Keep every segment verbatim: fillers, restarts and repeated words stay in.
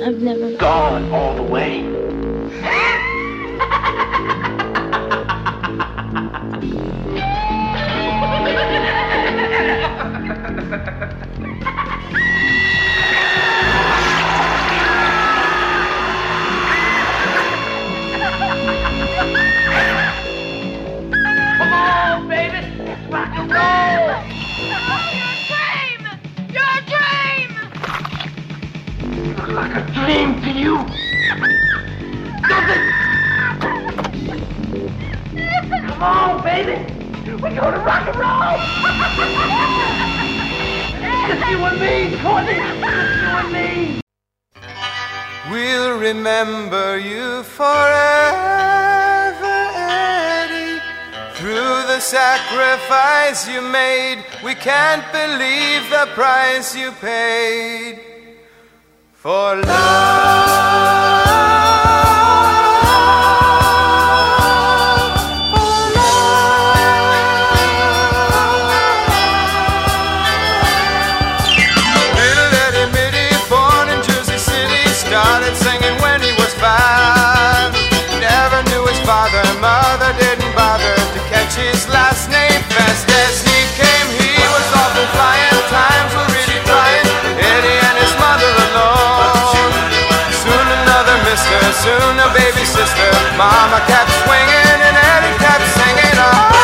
I've never... Gone all the way. Come on, baby. Rock and roll. Your dream! Your dream! Looks like a dream to you. Does it? Come on, baby. We're gonna rock and roll. Just you and me, Courtney. Just you and me. We'll remember you forever, Eddie. Through the sacrifice you made, we can't believe the price you paid for love. Started singing when he was five. Never knew his father and mother didn't bother to catch his last name. Fast as he came, he was often flying. Times were really trying. Eddie and his mother alone. Soon another mister, soon a baby sister. Mama kept swinging and Eddie kept singing. Oh.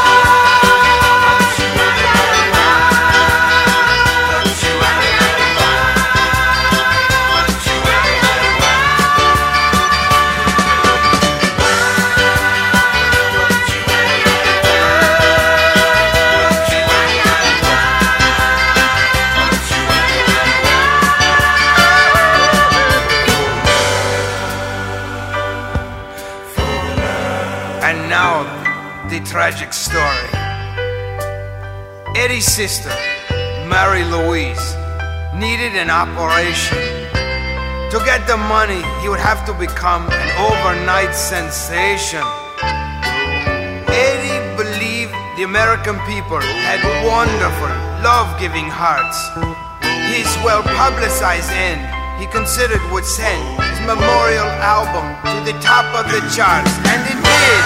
Tragic story. Eddie's sister, Mary Louise, needed an operation. To get the money, he would have to become an overnight sensation. Eddie believed the American people had wonderful, love-giving hearts. His well-publicized end, he considered would send his memorial album to the top of the charts, and it did.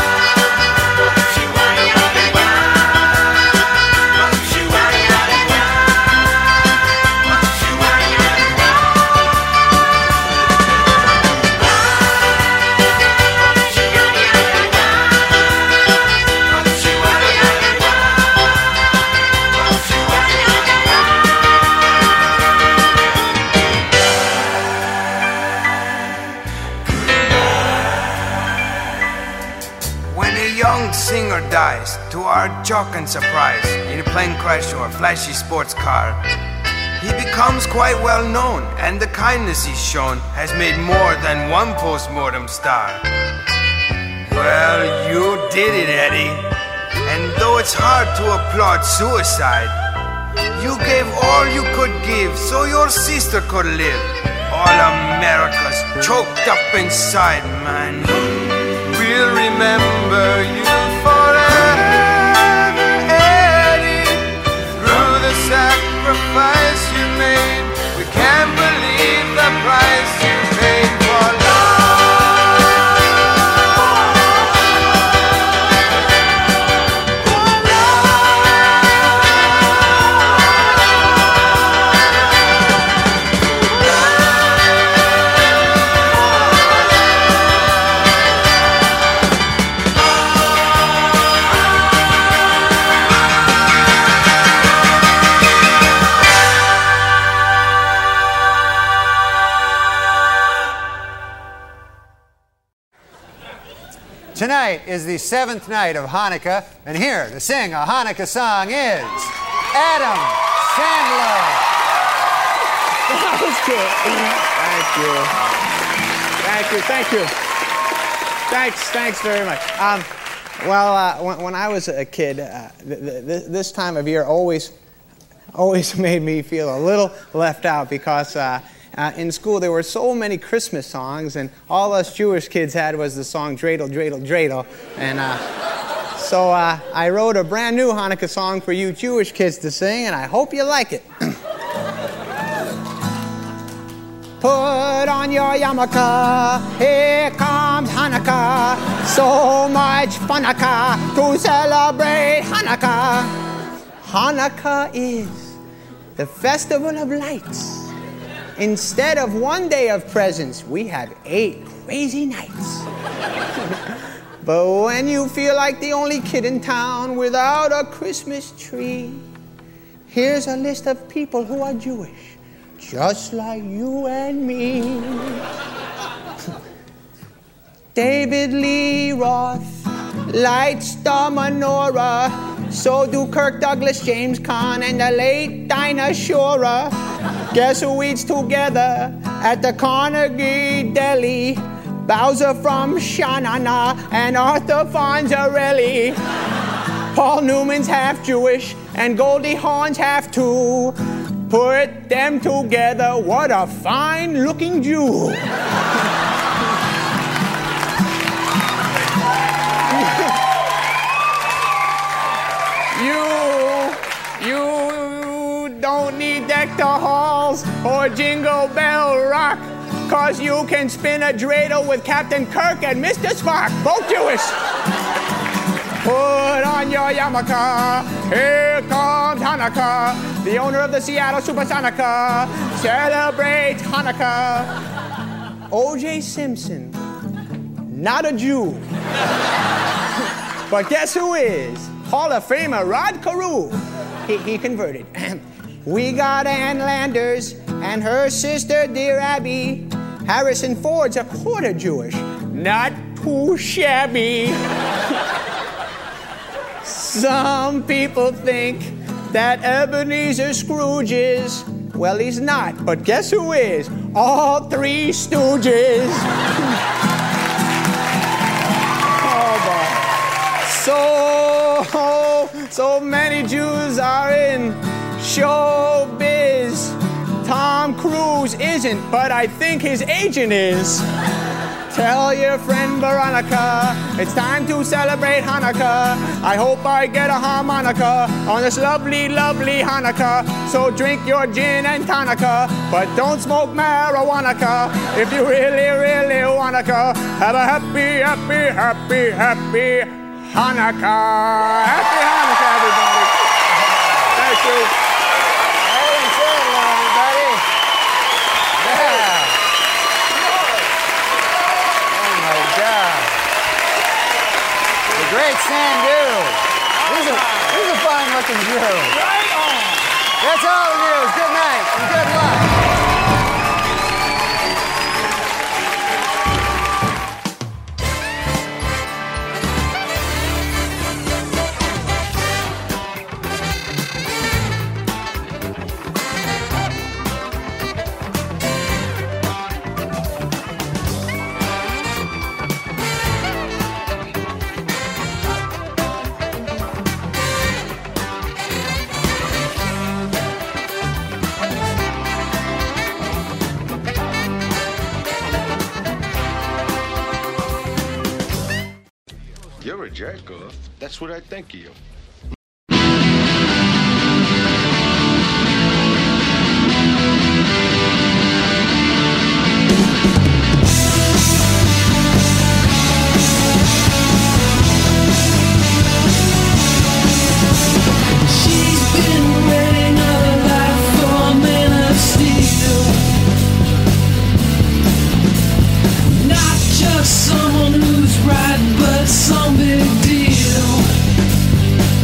Singer dies, to our shock and surprise, in a plane crash or a flashy sports car. He becomes quite well known, and the kindness he's shown has made more than one post-mortem star. Well, you did it, Eddie. And though it's hard to applaud suicide, you gave all you could give so your sister could live. All America's choked up inside, man. We'll remember you forever, Eddie. Through the sacrifice you made, we can't believe the price you paid for Tonight is the seventh night of Hanukkah, and here to sing a Hanukkah song is Adam Sandler. That was good. Thank you. Thank you. Thank you. Thanks. Thanks very much. Um, well, uh, when, when I was a kid, uh, th th this time of year always, always made me feel a little left out because uh, Uh, in school, there were so many Christmas songs, and all us Jewish kids had was the song Dreidel, Dreidel, Dreidel. And uh, so uh, I wrote a brand new Hanukkah song for you Jewish kids to sing, and I hope you like it. Put on your yarmulke, here comes Hanukkah. So much funaka to celebrate Hanukkah. Hanukkah is the festival of lights. Instead of one day of presents, we have eight crazy nights. But when you feel like the only kid in town without a Christmas tree, here's a list of people who are Jewish, just like you and me. David Lee Roth lights the menorah. So do Kirk Douglas, James Caan, and the late Dinah Shore. Guess who eats together at the Carnegie Deli? Bowser from Sha-Na-Na and Arthur Fonzarelli. Paul Newman's half Jewish and Goldie Hawn's half too. Put them together, what a fine-looking Jew. you, you don't need Dector Halls or Jingle Bell Rock, cause you can spin a dreidel with Captain Kirk and Mister Spock, both Jewish. Put on your yarmulke, here comes Hanukkah. The owner of the Seattle Supersonica celebrates Hanukkah. O J Simpson, not a Jew. But guess who is? Hall of Famer Rod Carew. He, he converted. We got Ann Landers and her sister, dear Abby. Harrison Ford's a quarter Jewish, not too shabby. Some people think that Ebenezer Scrooge is, well, he's not, but guess who is? All three Stooges. Oh, boy. So, so many Jews are in showbiz. Tom Cruise isn't, but I think his agent is. Tell your friend Veronica, it's time to celebrate Hanukkah. I hope I get a harmonica on this lovely, lovely Hanukkah. So drink your gin and tonica, but don't smoke marijuana. If you really, really wanna, have a happy, happy, happy, happy Hanukkah. Happy Hanukkah, everybody. Thank you. Great Sandu. He's a, he's a fine-looking Jew. Right on. That's all the news. Good night and good luck. You're a jerk-off. That's what I think of you. Someone who's right, but some big deal.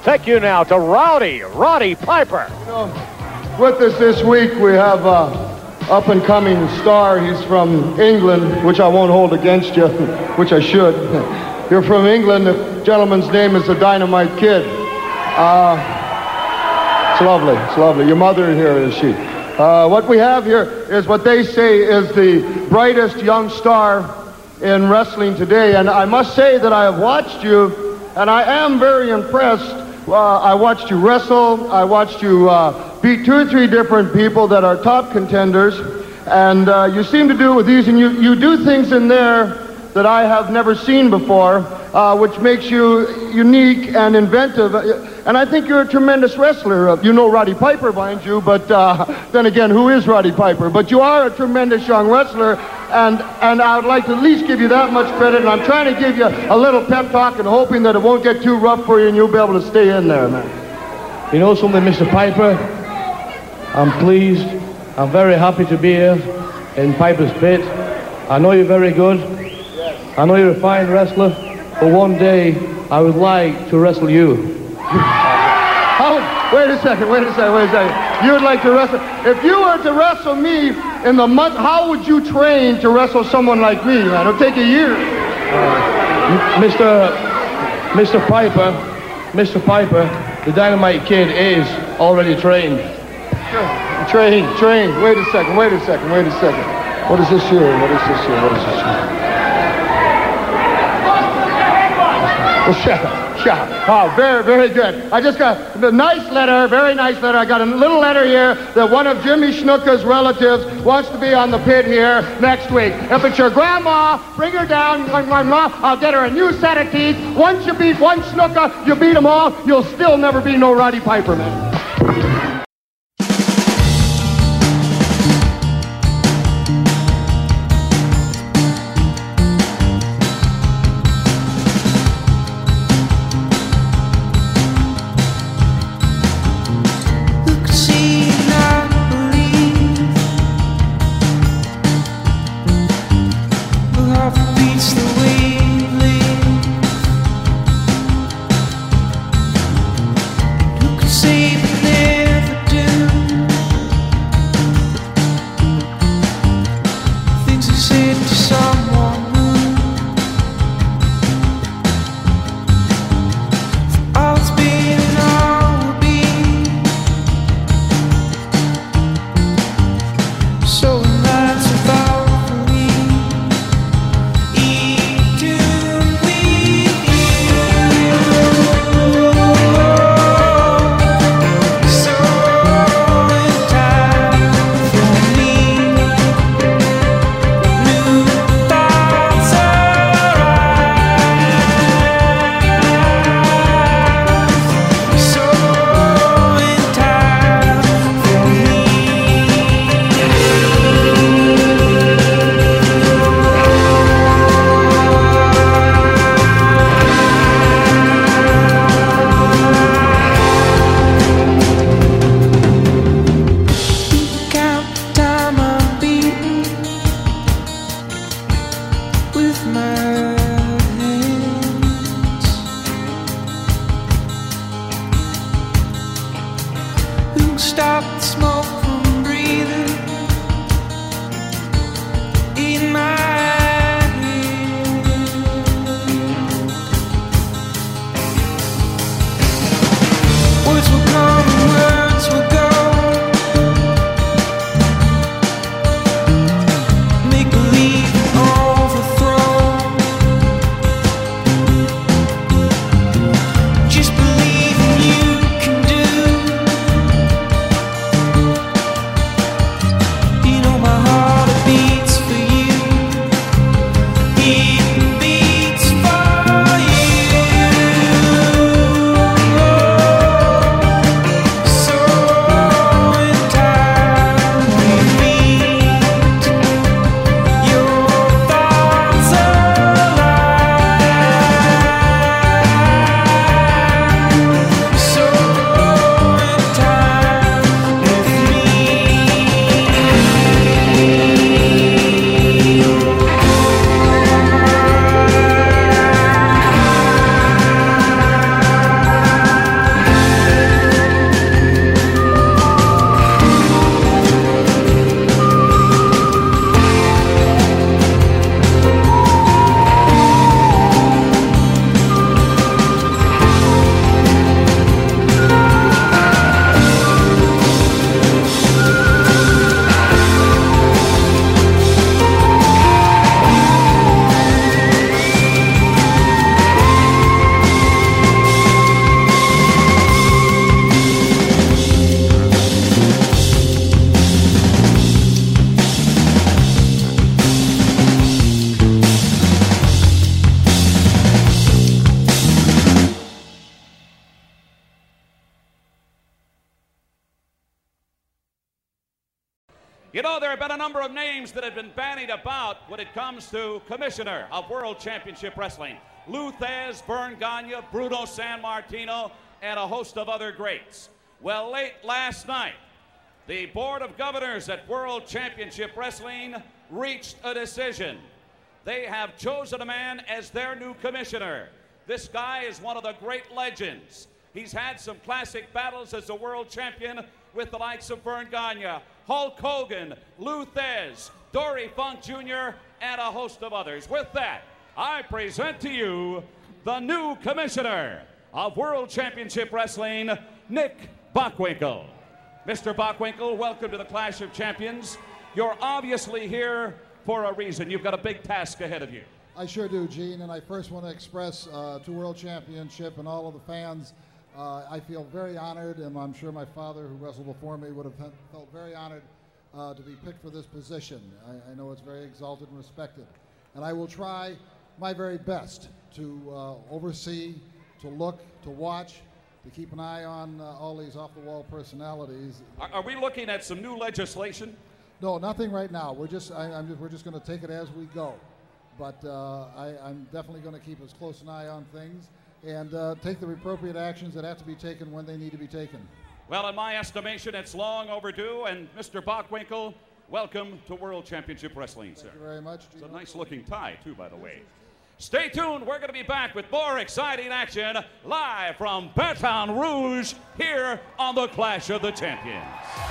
take you now to Rowdy, Roddy Piper. You know, with us this week, we have an up-and-coming star. He's from England, which I won't hold against you, which I should. You're from England. The gentleman's name is the Dynamite Kid. Uh, it's lovely. It's lovely. Your mother here, is she? Uh, what we have here is what they say is the brightest young star in wrestling today. And I must say that I have watched you, and I am very impressed. Uh, I watched you wrestle. I watched you uh, beat two or three different people that are top contenders. And uh, you seem to do it with these, and you, you do things in there that I have never seen before, uh, which makes you unique and inventive. And I think you're a tremendous wrestler. You know Roddy Piper, mind you, but uh, then again, who is Roddy Piper? But you are a tremendous young wrestler, and, and I would like to at least give you that much credit, and I'm trying to give you a little pep talk and hoping that it won't get too rough for you and you'll be able to stay in there, man. You know something, Mister Piper? I'm pleased. I'm very happy to be here in Piper's Pit. I know you're very good. I know you're a fine wrestler, but one day I would like to wrestle you. Oh, wait a second, wait a second, wait a second. You would like to wrestle? If you were to wrestle me in the month, how would you train to wrestle someone like me, man? It'll take a year. Uh, Mister Mister Piper, Mister Piper, the Dynamite Kid is already trained. Sure. Train, train. Wait a second, wait a second, wait a second. What is this here? What is this here? What is this here? Well, shut up, shut up. Oh, very, very good. I just got a nice letter, very nice letter. I got a little letter here that one of Jimmy Snuka's relatives wants to be on the Pit here next week. If it's your grandma, bring her down. I'll get her a new set of teeth. Once you beat one Snuka, you beat them all. You'll still never be no Roddy Piper, man. Stop the smoke from breathing in my head. Words will come and words will go. Make believe and overthrow. Just believe in you can do. You know, there have been a number of names that have been bandied about when it comes to commissioner of World Championship Wrestling. Lou Thesz, Verne Gagne, Bruno Sammartino, and a host of other greats. Well, late last night, the Board of Governors at World Championship Wrestling reached a decision. They have chosen a man as their new commissioner. This guy is one of the great legends. He's had some classic battles as a world champion with the likes of Verne Gagne, Hulk Hogan, Lou Thesz, Dory Funk Junior, and a host of others. With that, I present to you the new commissioner of World Championship Wrestling, Nick Bockwinkel. Mister Bockwinkel, welcome to the Clash of Champions. You're obviously here for a reason. You've got a big task ahead of you. I sure do, Gene, and I first want to express uh, to World Championship and all of the fans, uh, I feel very honored, and I'm sure my father, who wrestled before me, would have felt very honored uh, to be picked for this position. I, I know it's very exalted and respected. And I will try my very best to uh, oversee, to look, to watch, to keep an eye on uh, all these off-the-wall personalities. Are, are we looking at some new legislation? No, nothing right now. We're just, I, I'm just we're just going to take it as we go. But uh, I, I'm definitely going to keep as close an eye on things and uh, take the appropriate actions that have to be taken when they need to be taken. Well, in my estimation, it's long overdue. And Mister Bockwinkel, welcome to World Championship Wrestling, sir. Thank you very much. It's a nice-looking tie, too, by the way. Stay tuned. We're going to be back with more exciting action live from Baton Rouge here on the Clash of the Champions.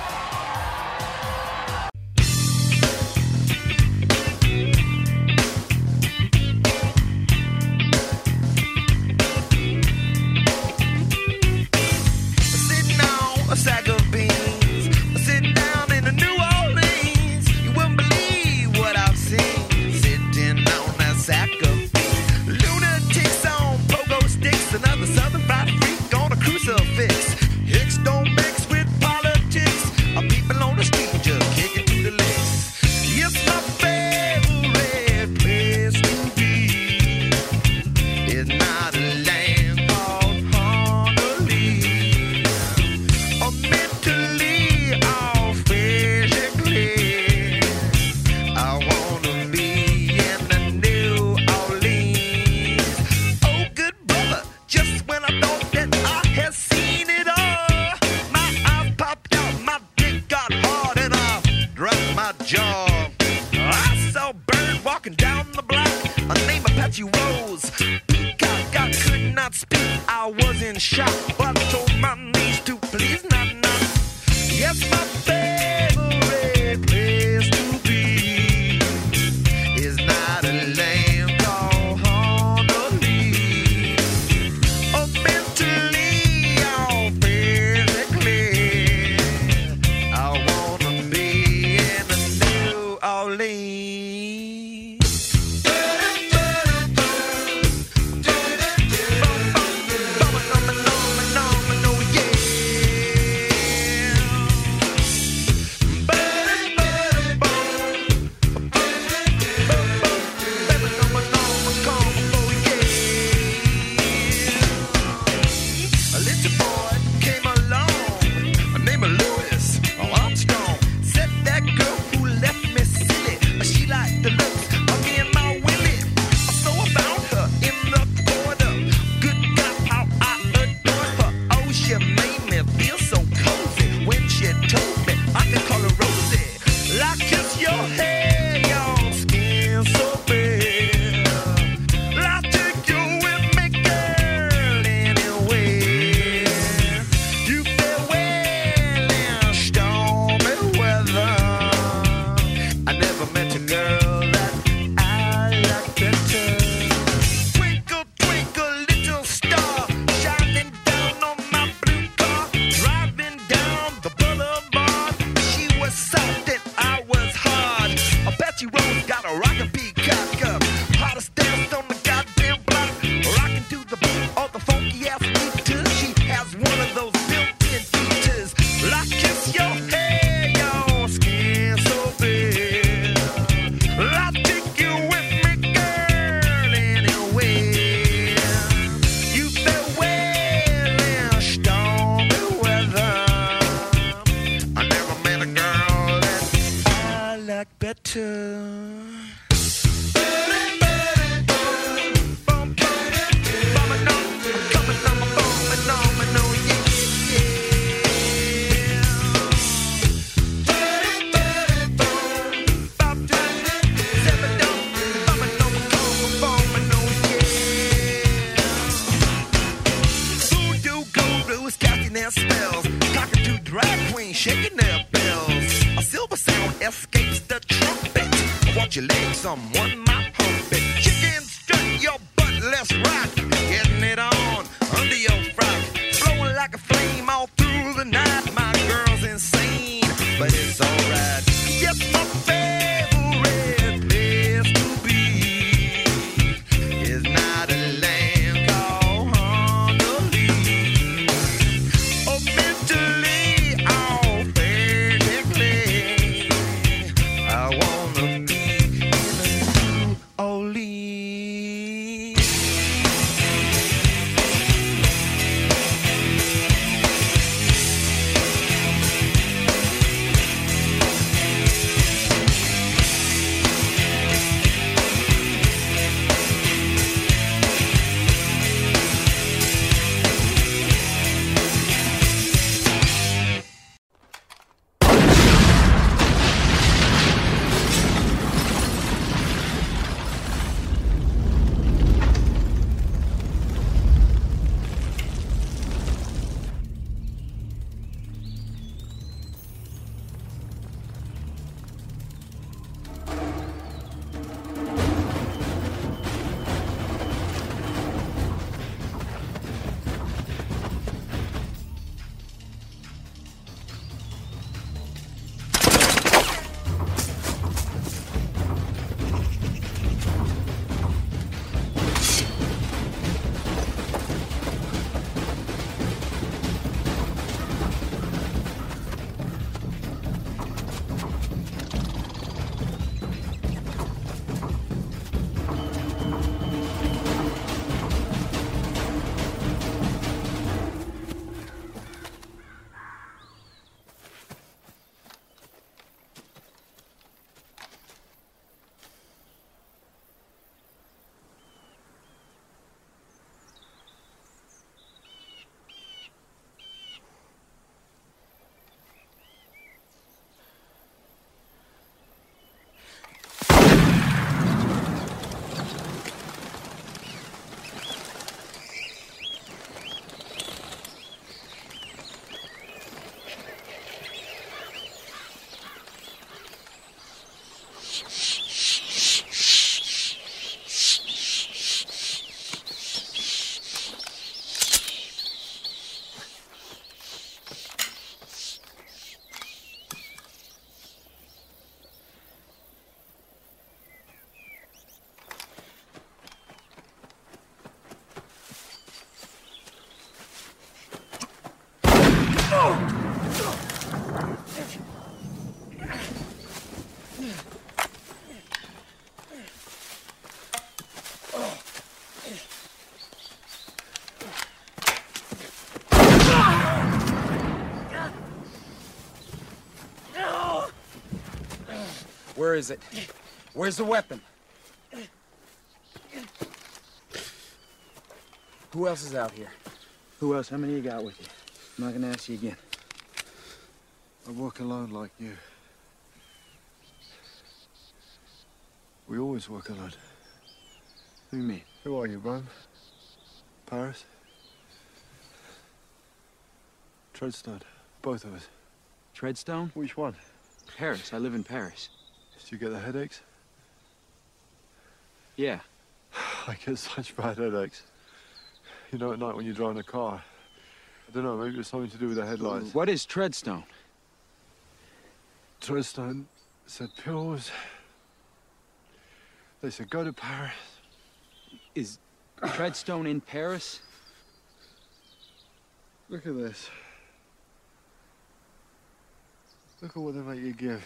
A sack of beans, sitting down in a New Orleans. You wouldn't believe what I've seen, sitting on that sack of beans. Lunatics on pogo sticks, another southern fried freak on a crucifix. Hicks don't mix with politics, or people on the street just kicking to the legs. It's my favorite place to be. It's not a land called Honolulu. Mentally or physically, I wanna be in the New Orleans. Oh, good brother, just when I thought that I had seen it all, my eyes popped out, my dick got hard, and I dropped my jaw. I saw a bird walking down the block, my name Apache Rose. Peacock, I could not speak, I was in shock, but I told my niece to please not knock. Yes, my favorite place to be is not a land called Honolulu. Oh, mentally or physically, I wanna be in the New Orleans. to. Spells, cockatoo drag queen shaking their bells. A silver sound escapes the trumpet. Watch your legs, someone might pump it. Chicken, strut your butt, let's rock. Getting it on under your frock, flowing like a flame all through the night. My girl's insane, but it's alright. Yes, my favorite place to be is not a land called Honolulu. Oh, mentally, all physically, I wanna be in New Orleans. Where is it? Where's the weapon? Who else is out here? Who else? How many you got with you? I'm not gonna ask you again. I walk alone like you. We always walk alone. What do you mean? Who are you, Rome? Paris? Treadstone. Both of us. Treadstone? Which one? Paris. I live in Paris. Do you get the headaches? Yeah. I get such bad headaches. You know, at night when you're driving a car. I don't know, maybe it's something to do with the headlights. What is Treadstone? Treadstone said pills. They said go to Paris. Is Treadstone in Paris? Look at this. Look at what they make you give.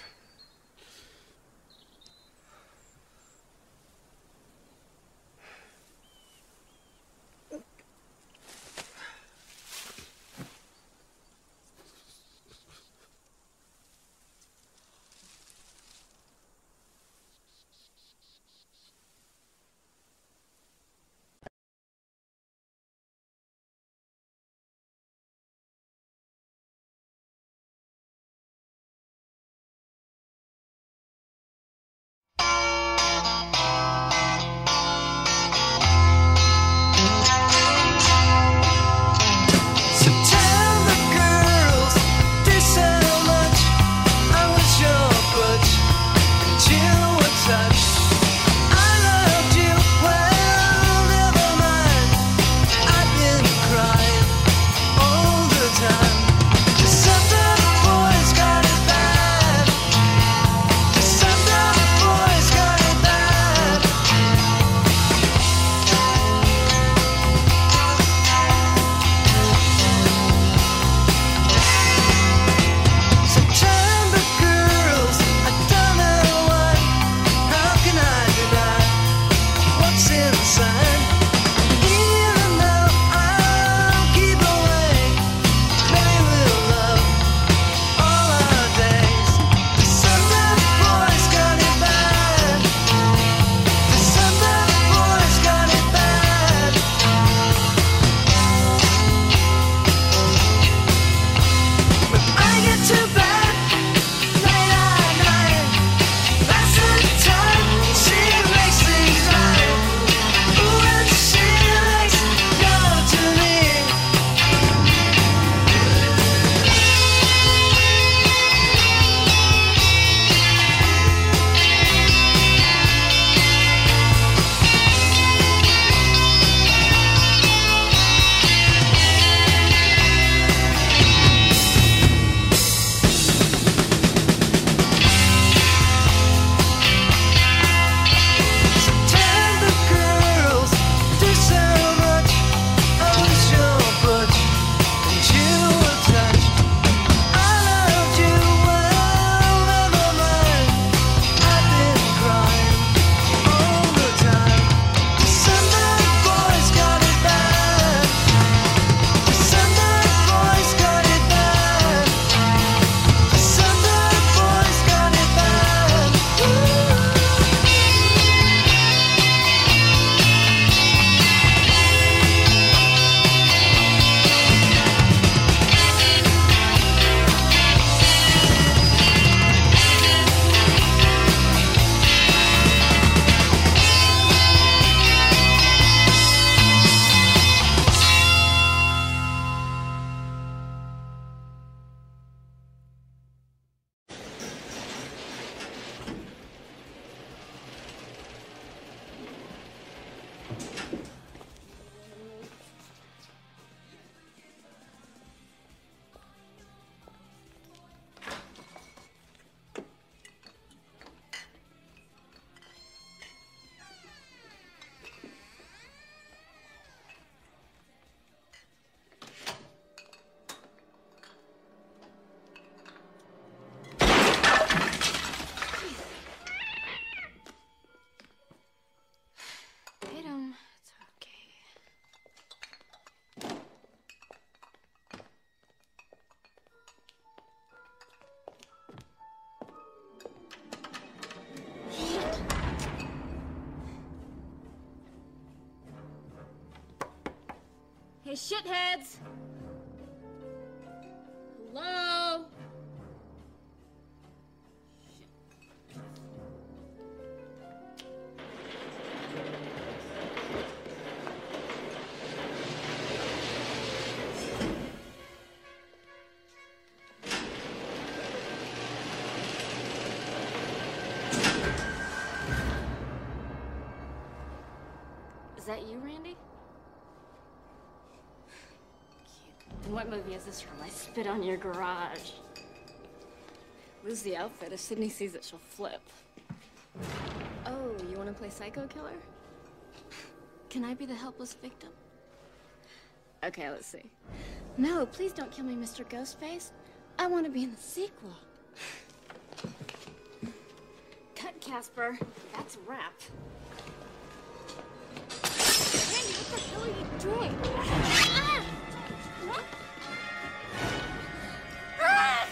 Hey, shitheads! Hello? Is that you, Randy? Cute. And what movie is this from? I spit on your garage. Lose the outfit. If Sydney sees it, she'll flip. Oh, you want to play psycho killer? Can I be the helpless victim? Okay, let's see. No, please don't kill me, Mister Ghostface. I want to be in the sequel. Cut, Casper. That's a wrap. Randy, what the hell are you doing? Ah! What? Ah!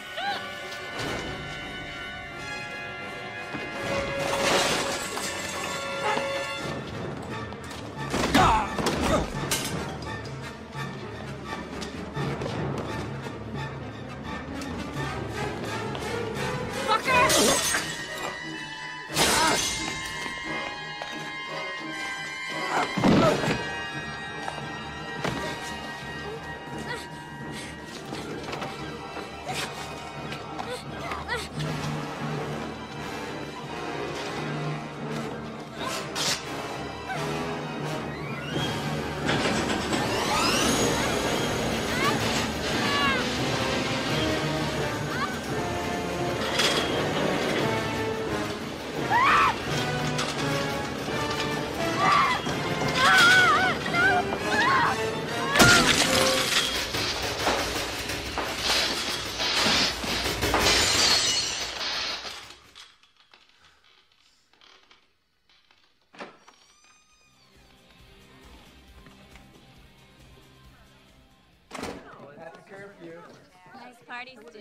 Nice parties, too.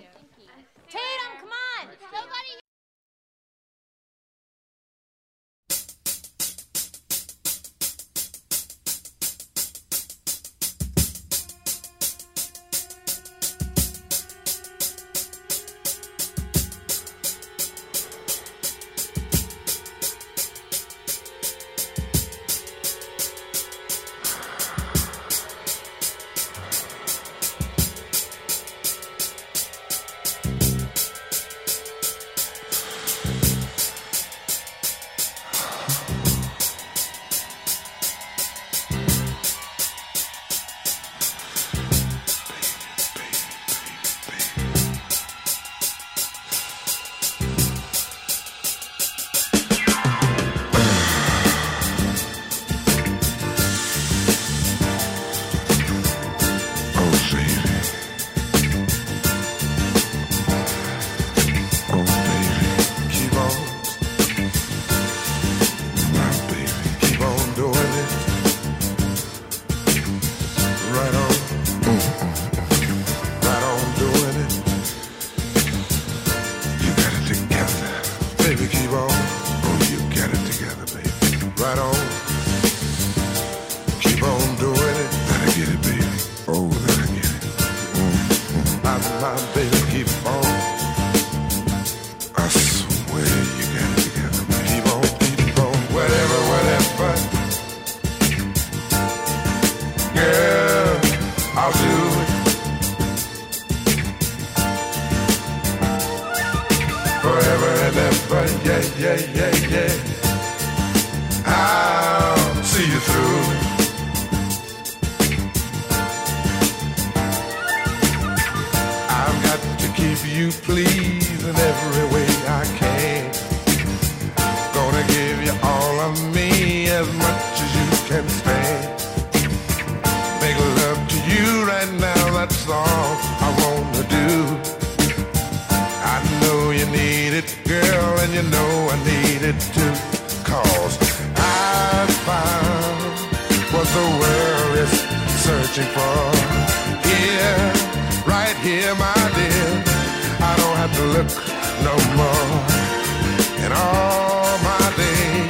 Tatum, come on! Nobody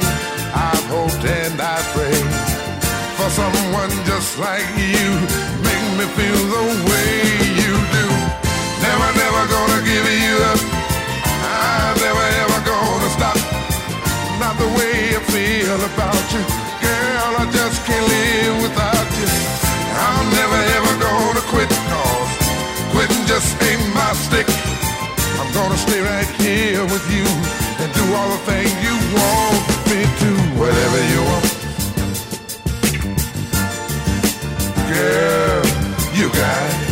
someone just like you. me feel the way you do. Never, never gonna give you up. I'm never, ever gonna stop. Not the way I feel about you. Girl, I just can't live without you. I'm never, ever gonna quit, cause quitting just ain't my stick. I'm gonna stay right here with you and do all the things you want me to. Whatever you want. Girl, you got it.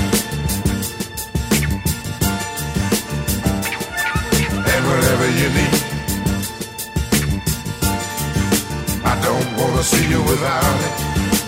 And whatever you need. I don't wanna see you without it.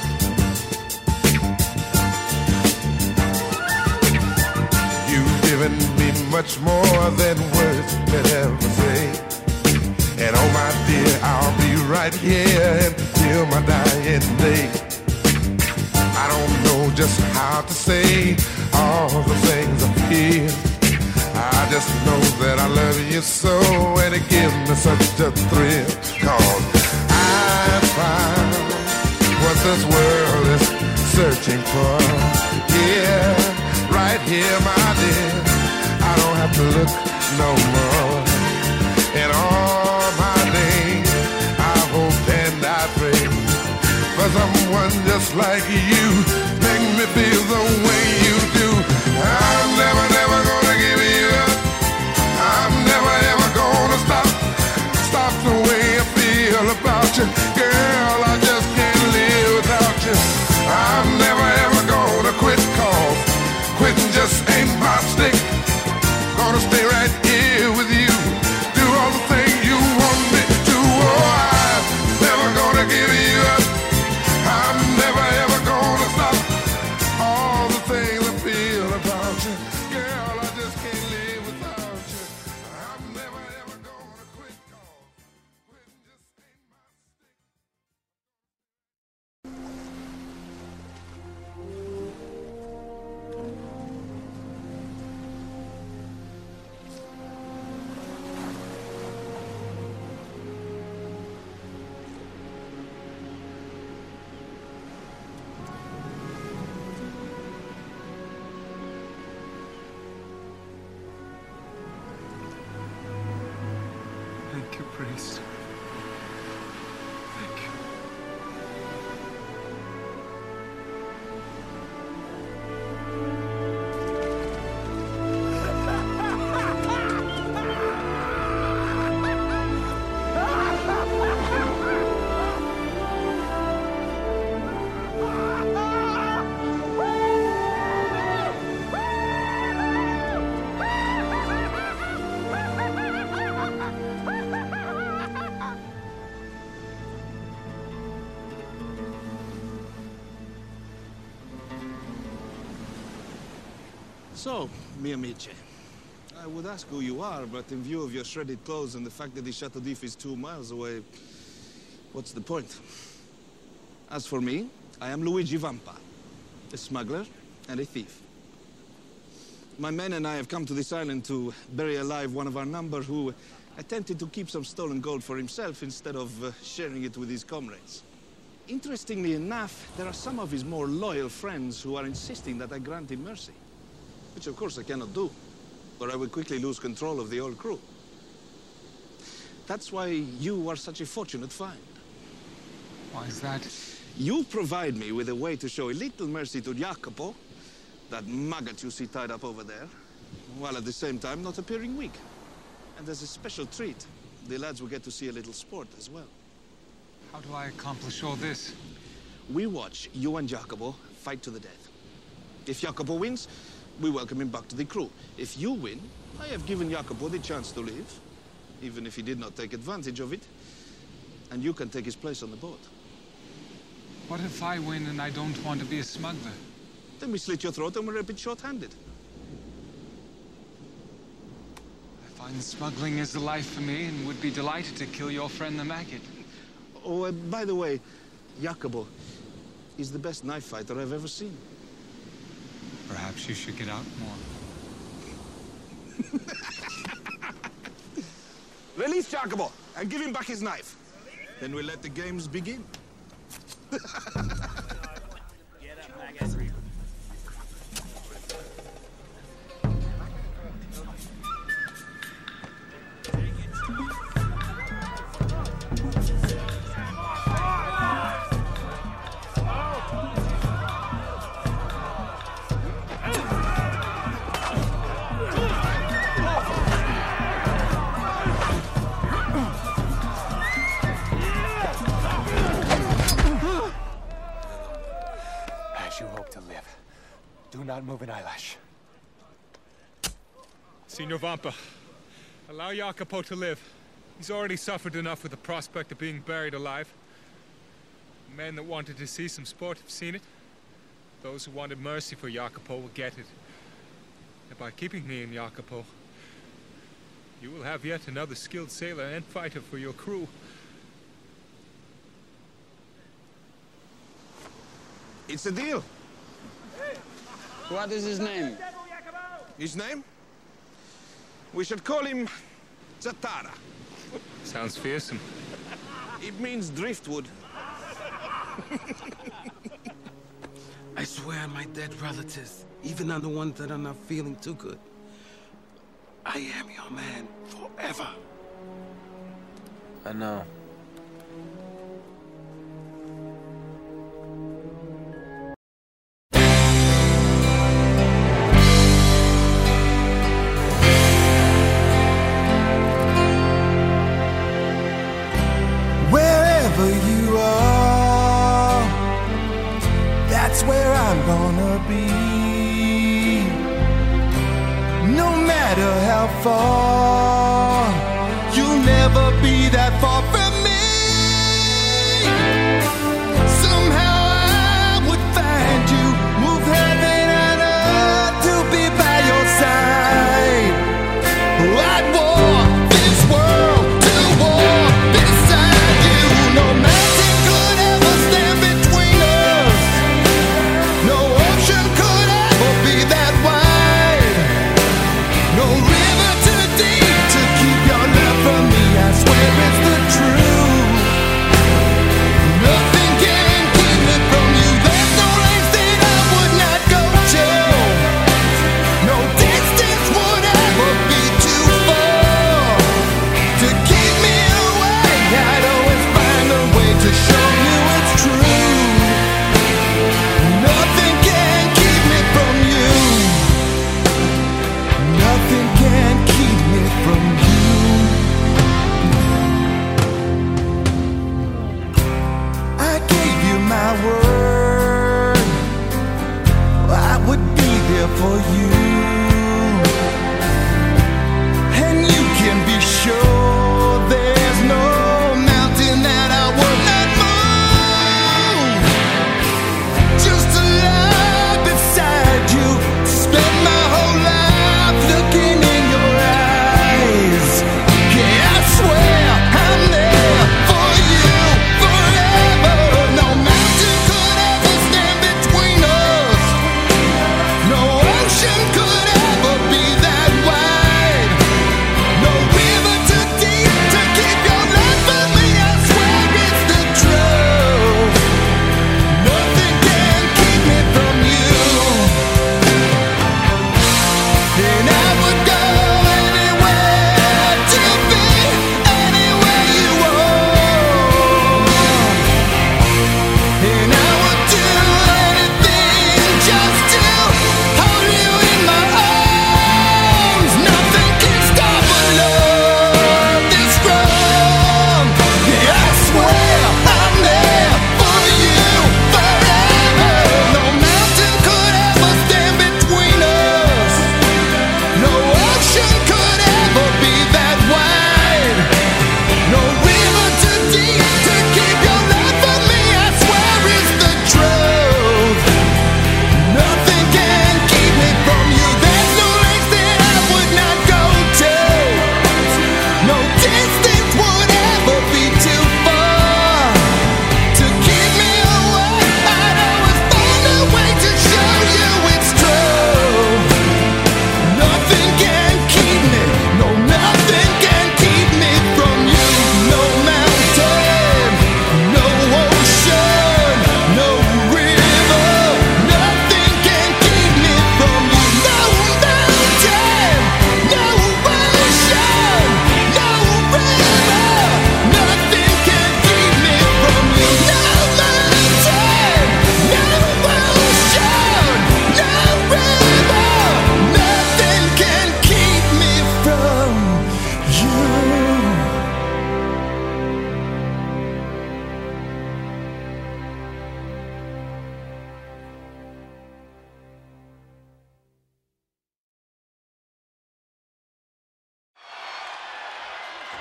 You've given me much more than words could ever say. And oh my dear, I'll be right here until my dying day. I don't know just how to say all the things I feel. I just know that I love you so, and it gives me such a thrill. Cause I found what this world is searching for. Yeah, right here, my dear. I don't have to look no more. In all my days, I hope and I pray for someone just like you. Make me feel the way you do. I'm never, never gonna give you up. I'm never, ever gonna stop. Stop the way I feel about you. Girl, I just can't live without you. I'm never, ever gonna quit, cause quitting just ain't my stick. Gonna stay right here with you. Do all the things you want me to. Oh, I'm never gonna give you up. I'm never, ever gonna stop. All the things I feel about you. Girl, I just can't live without you. I'm never, ever gonna quit, cause quitting just ain't my stick. Thank you, priest. Thank you. So, mi amici, I would ask who you are, but in view of your shredded clothes and the fact that the Chateau d'If is two miles away, what's the point? As for me, I am Luigi Vampa, a smuggler and a thief. My men and I have come to this island to bury alive one of our number who attempted to keep some stolen gold for himself instead of uh, sharing it with his comrades. Interestingly enough, there are some of his more loyal friends who are insisting that I grant him mercy. Which of course I cannot do, or I will quickly lose control of the whole crew. That's why you are such a fortunate find. Why is that? You provide me with a way to show a little mercy to Jacopo, that maggot you see tied up over there, while at the same time not appearing weak. And as a special treat, the lads will get to see a little sport as well. How do I accomplish all this? We watch you and Jacopo fight to the death. If Jacopo wins, we welcome him back to the crew. If you win, I have given Jacopo the chance to live, even if he did not take advantage of it, and you can take his place on the boat. What if I win and I don't want to be a smuggler? Then we slit your throat and we're a bit short-handed. I find smuggling is the life for me and would be delighted to kill your friend the maggot. Oh, uh, by the way, Jacopo is the best knife fighter I've ever seen. Perhaps you should get out more. Release Jacopo and give him back his knife. Then we'll let the games begin. Get up, maggot. Not move an eyelash. Senor Vampa, allow Jacopo to live. He's already suffered enough with the prospect of being buried alive. Men that wanted to see some sport have seen it. Those who wanted mercy for Jacopo will get it. And by keeping me in Jacopo, you will have yet another skilled sailor and fighter for your crew. It's a deal. What is his name? His name? We should call him Zatara. Sounds fearsome. It means driftwood. I swear on my dead relatives, even on the ones that are not feeling too good, I am your man forever. I know. Wherever you are, that's where I'm gonna be. No matter how far, you'll never be that far from me. Somehow I would find you, move heaven and earth to be by your side. I'd walk this world to war beside you. No mountain could ever stand between us. No ocean could ever be that wide. No river too deep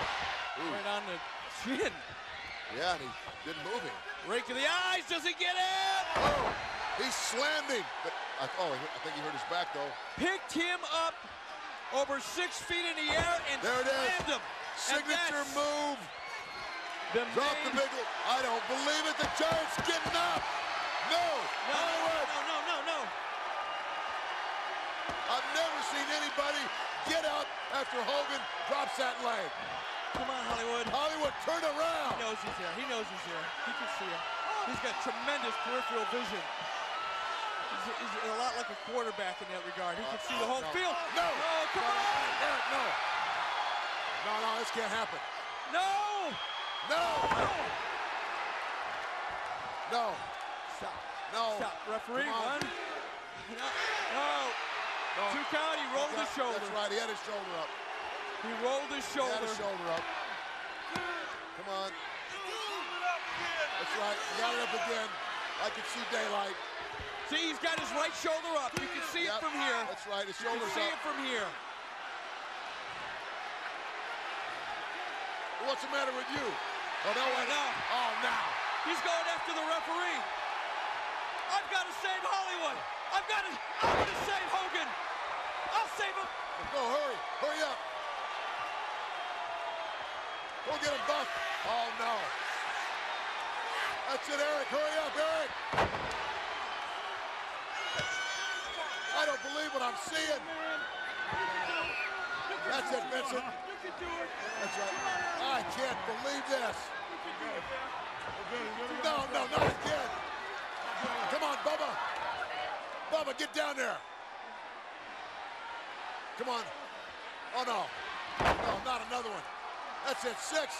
Right on the chin. Yeah, and he didn't move him. Rake of the eyes, does he get it? Oh, he slammed him. But, I, oh, I think he hurt his back, though. Picked him up over six feet in the air and there it slammed is. him. Signature move. The Drop the big one. I don't believe it. The Giants getting up. No. No, Hollywood. no, no, no, no. I've never seen anybody get up after Hogan drops that leg. Come on, Hollywood. Hollywood, turn around. He knows he's there. He knows he's there. He can see him. He's got tremendous peripheral vision. He's, he's a lot like a quarterback in that regard. He can see the whole no. field. No. Oh, come no. on. Eric, no. No, no, this can't happen. No. No. No. Stop. No. Stop. Referee, Come on. one. No. No. No. Two count, he rolled That, his shoulder. That's right, he had his shoulder up. He rolled his shoulder. He had his shoulder up. Come on. That's right, he got it up again. I can see daylight. See, he's got his right shoulder up. You can see yep. it from here. That's right, his you shoulder's can see up. it from here. What's the matter with you? Oh, no, Oh, no. Oh, now. He's going after the referee. I've got to save Hollywood. I've got to, I'm going to save Hogan. I'll save him. Go, hurry. Hurry up. Go get him, Buck. Oh, no. That's it, Eric. Hurry up, Eric. I don't believe what I'm seeing. That's it, Vincent. That's right. I can't believe this. No, no, not again. Come on, Bubba. Bubba, get down there. Come on. Oh, no. No, not another one. That's it, six.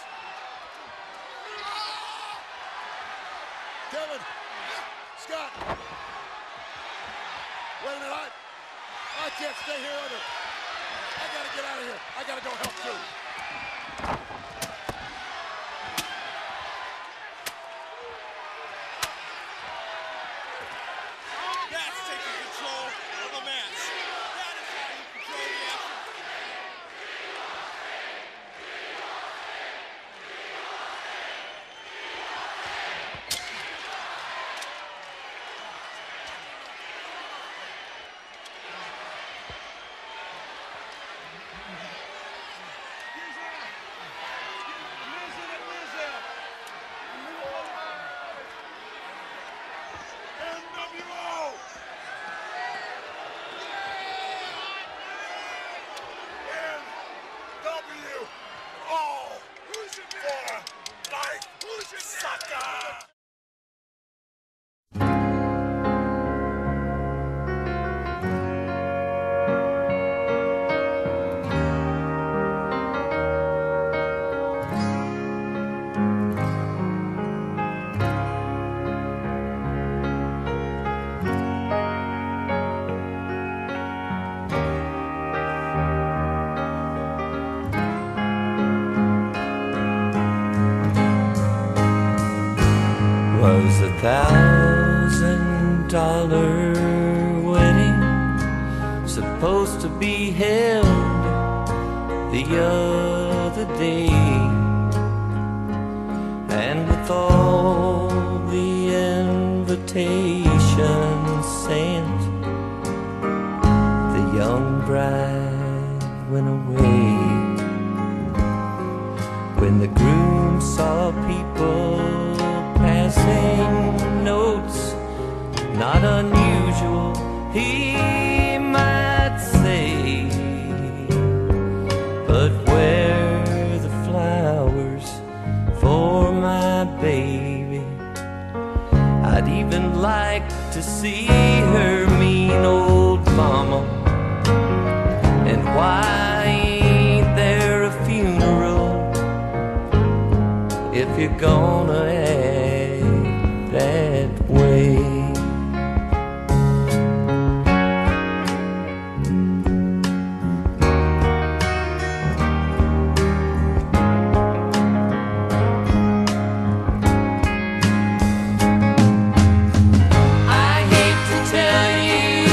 Kevin. Scott. Wait a minute. I, I can't stay here under. I got to get out of here. I got to go help, too. That's taking control of the match. That is how you control the action. Was a thousand dollar wedding supposed to be held the other day? And with all the invitations sent, the young bride went away. When the groom saw people passing notes, not unusual, he might say, but where are the flowers for my baby? I'd even like to see her mean old mama. And why ain't there a funeral if you're gonna act that way? I hate to tell you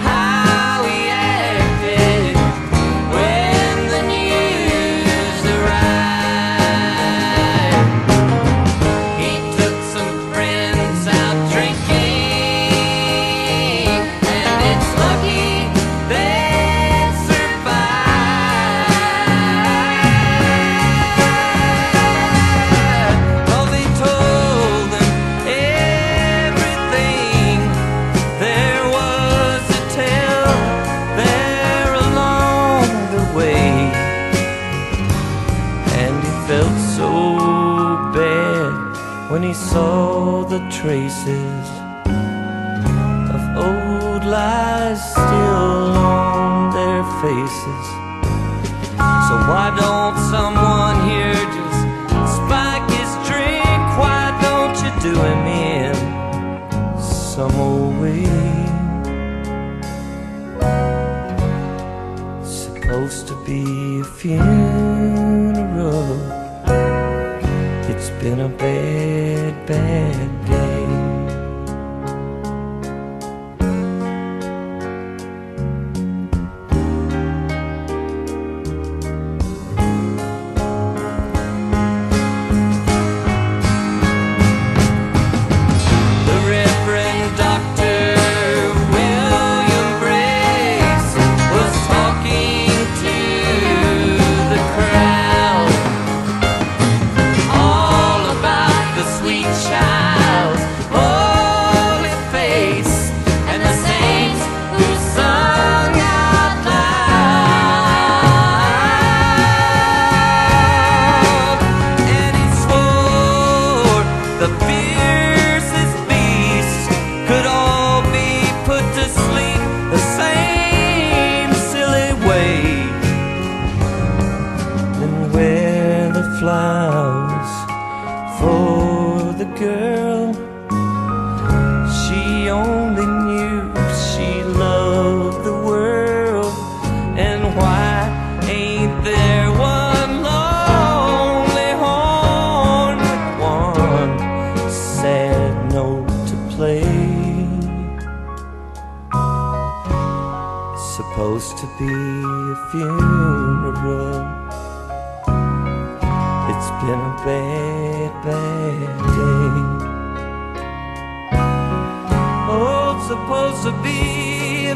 how he acted when the news arrived. felt so bad when he saw the traces of old lies still on their faces. So why don't someone here just spike his drink? Why don't you do him in some old way? Supposed to be a funeral. It's been a bad, bad day. Flowers for the girl she only knew. She loved the world, and why ain't there one lonely horn with one sad note to play? It's supposed to be a funeral. It's been a bad, bad day. Oh, it's supposed to be a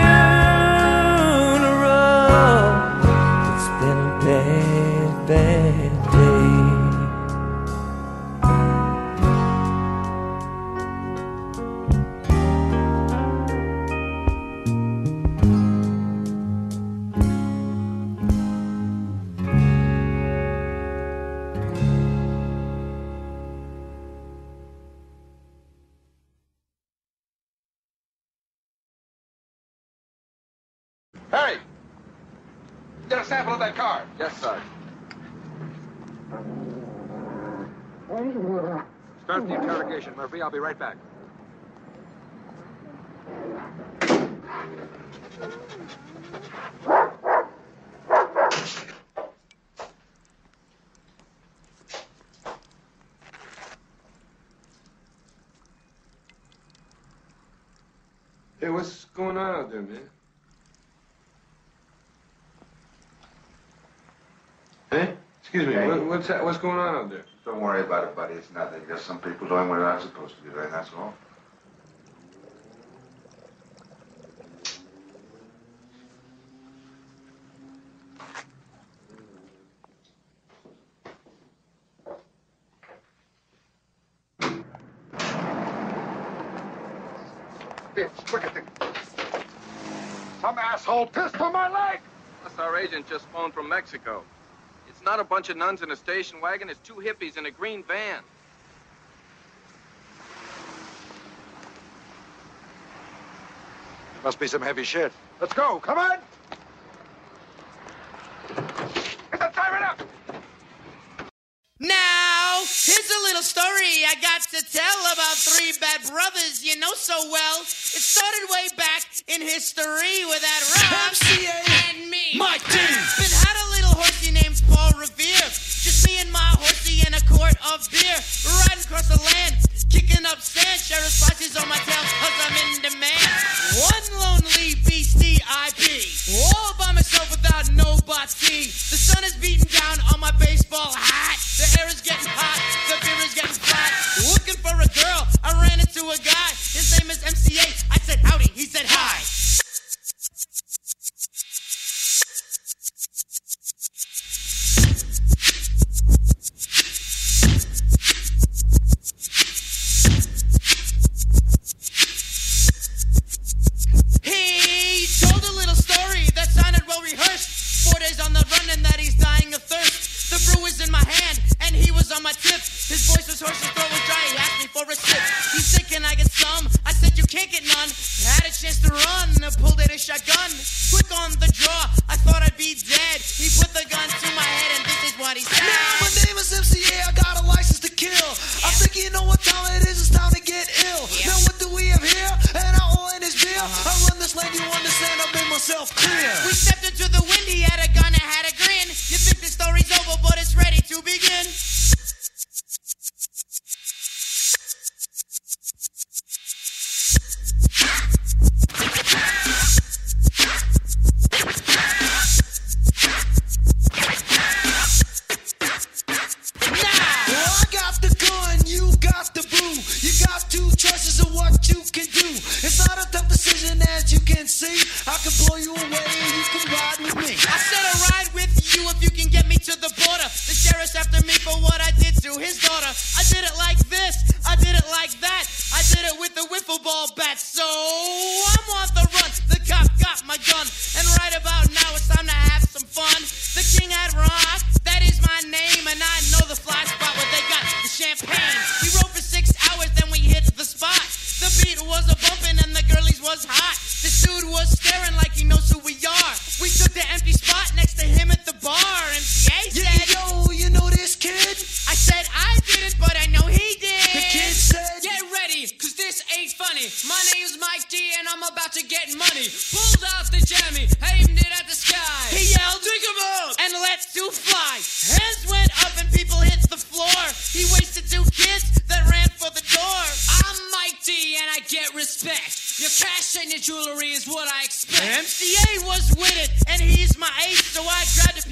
funeral. It's been a bad, bad day. Harry! Get a sample of that card. Yes, sir. Start the interrogation, Murphy. I'll be right back. Hey, what's going on out there, man? Hey? Excuse me, Hey. what, what's that, what's going on out there? Don't worry about it, buddy. It's nothing. Just some people doing what they're not supposed to be doing, that's all. Bitch, look at this. Some asshole pissed on my leg! Plus, our agent just phoned from Mexico. It's not a bunch of nuns in a station wagon. It's two hippies in a green van. Must be some heavy shit. Let's go. Come on! Get the siren up! Now, here's a little story I got to tell about three bad brothers you know so well. It started way back in history with that Rob M C A and me. Mike D. Been had a little horsey named Paul Revere. Just me and my horsey in a quart of beer. Riding across the land, kicking up sand. Sheriff spices on my tail cause I'm in demand. One lonely beastie I be. All by myself without nobody. The sun is beating down on my baseball hat. The air is getting hot, the beer is getting flat. Looking for a girl, I ran into a guy. His name is M C A. I said howdy, he said hi. embarrassed after me for what I did to his daughter. I did it like this, I did it like that. I did it with the wiffle ball bat. So I'm on the run, the cop got my gun. And right about now it's time to have some fun. The king had rock, that is my name. And I know the fly spot where they got the champagne. We rode for six hours, then we hit the spot. The beat was a bumpin' and the girlies was hot. This dude was staring like he knows who we are. We took the empty spot next to him at the bar. M C A said, Yeah, yo, you know this kid? I said I didn't, but I know he did. The kid said, Get ready, cause this ain't funny. My name's Mike D and I'm about to get money. Pulled out the jammy, aimed it at the sky. He yelled, "Drink 'em up!" and let's do fly. Hands went up and people hit the floor. He wasted two kids that ran for the door. I'm Mike D and I get respect. Your cash and your jewelry is what I expect. M C A was with it and he's my ace, so I grabbed a